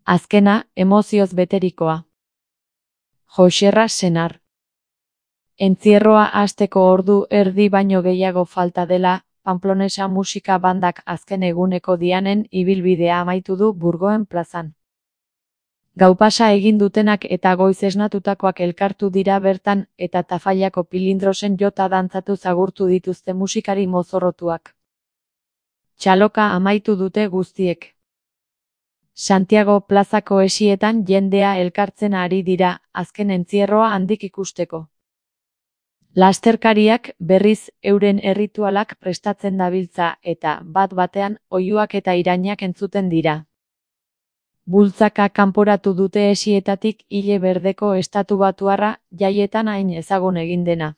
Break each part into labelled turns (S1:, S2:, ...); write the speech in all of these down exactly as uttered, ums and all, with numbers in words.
S1: Azkena, emozioz beterikoa. Joxerra senar. Entzierroa hasteko ordu erdi baino gehiago falta dela, Pamplonesa musika bandak azken eguneko dianen ibilbidea amaitu du Burgoen plazan. Gaupasa egin dutenak eta goiz esnatutakoak elkartu dira bertan eta Tafallako pilindrosen jota dantzatu zagurtu dituzte musikari mozorrotuak. Txaloka amaitu dute guztiek. Santiago plazako esietan jendea elkartzen ari dira, azken entzierroa handik ikusteko. Lasterkariak berriz euren erritualak prestatzen dabiltza eta bat batean oihuak eta irainak entzuten dira. Bultzaka kanporatu dute esietatik ile berdeko estatubatuarra jaietan hain ezagun egin dena.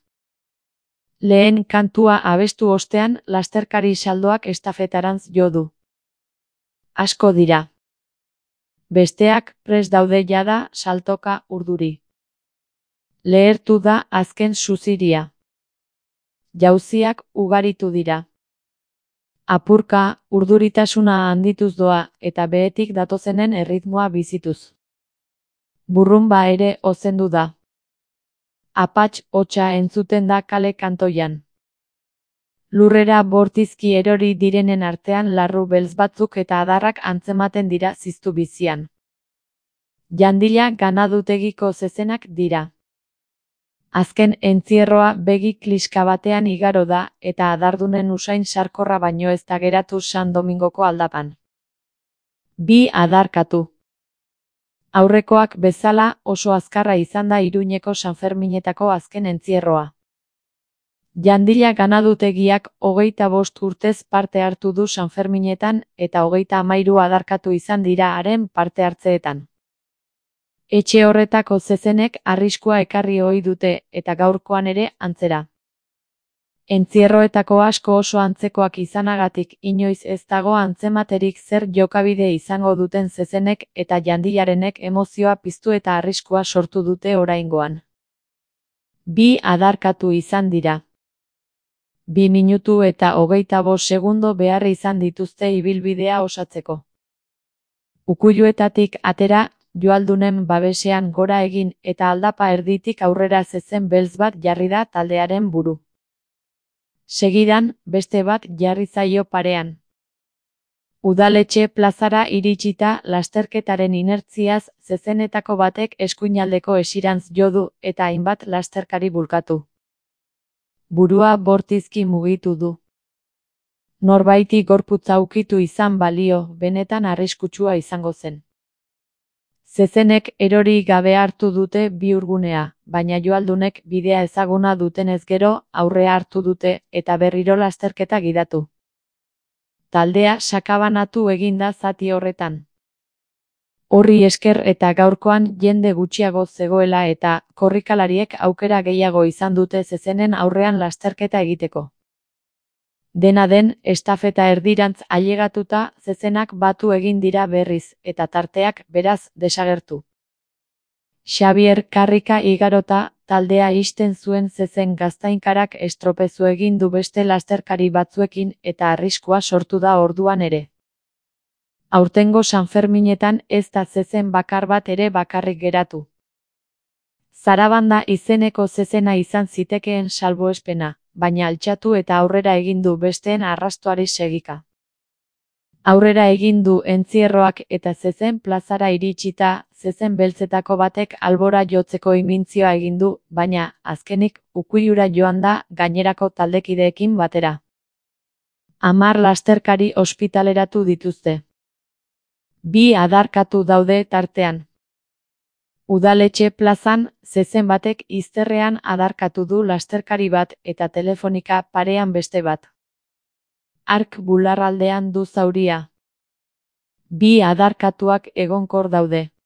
S1: Lehen kantua abestu ostean lasterkari saldoak estafetarantz jo du. Asko dira. Besteak prest daude jada saltoka urduri. Lehertu da azken suziria. Jauziak ugaritu dira. Apurka, urduritasuna handituz doa eta behetik datozenen erritmoa bizituz. Burrunba ere ozendu da. Apats hotsa entzuten da kale kantoian. Lurrera bortizki erori direnen artean larru beltz batzuk eta adarrak antzematen dira ziztu bizian. Jandila ganadutegiko zezenak dira. Azken entzierroa begi kliska batean igaro da eta adardunen usain sarkorra baino ez da geratu San Domingoko aldapan. Bi adarkatu. Aurrekoak bezala oso azkarra izan da Iruñeko Sanferminetako azken entzierroa. Jandila ganadutegiak hogeita bost urtez parte hartu du Sanferminetan eta hogeita hamairu adarkatu izan dira haren parte hartzeetan. Etxe horretako zezenek arriskua ekarri ohi dute eta gaurkoan ere antzera. Entzierroetako asko oso antzekoak izanagatik inoiz ez dago antzematerik zer jokabide izango duten zezenek eta jandilarenek emozioa piztu eta arriskua sortu dute oraingoan. Bi adarkatu izan dira. Bi minutu eta hogeita bost segundo behar izan dituzte ibilbidea osatzeko. Ukuiluetatik atera, joaldunen babesean gora egin eta aldapa erditik aurrera zezen beltz bat jarri da taldearen buru. Segidan, beste bat jarri zaio parean. Udaletxe plazara iritsita lasterketaren inertziaz zezenetako batek eskuinaldeko esirantz jo du eta hainbat lasterkari bulkatu. Burua bortizki mugitu du. Norbaiti gorputza ukitu izan balio, benetan arriskutsua izango zen. Zezenek erori gabe hartu dute bihurgunea, baina joaldunek bidea ezaguna dutenez gero aurrea hartu dute eta berriro lasterketa gidatu. Taldea sakabanatu egin da zati horretan. Horri esker eta gaurkoan jende gutxiago zegoela eta korrikalariek aukera gehiago izan dute zezenen aurrean lasterketa egiteko. Dena den, estafeta erdirantz ailegatuta zezenak batu egin dira berriz eta tarteak beraz desagertu. Xabier Karrika igarota taldea ixten zuen zezen gaztainkarak estropezu egin du beste lasterkari batzuekin eta arriskua sortu da orduan ere. Aurtengo Sanferminetan ez da zezen bakar bat ere bakarrik geratu. Zarabanda izeneko zezena izan zitekeen salbuespena, baina altxatu eta aurrera egin du besteen arrastoari segika. Aurrera egin du entzierroak eta zezen plazara iritsita, zezen beltzetako batek albora jotzeko imintzioa egin du, baina, azkenik, ukuilura joan da gainerako taldekideekin batera. Hamar lasterkari ospitaleratu dituzte. Bi adarkatu daude tartean. Udaletxe plazan, zezen batek izterrean adarkatu du lasterkari bat eta telefonika parean beste bat. Ark bularraldean du zauria. Bi adarkatuak egonkor daude.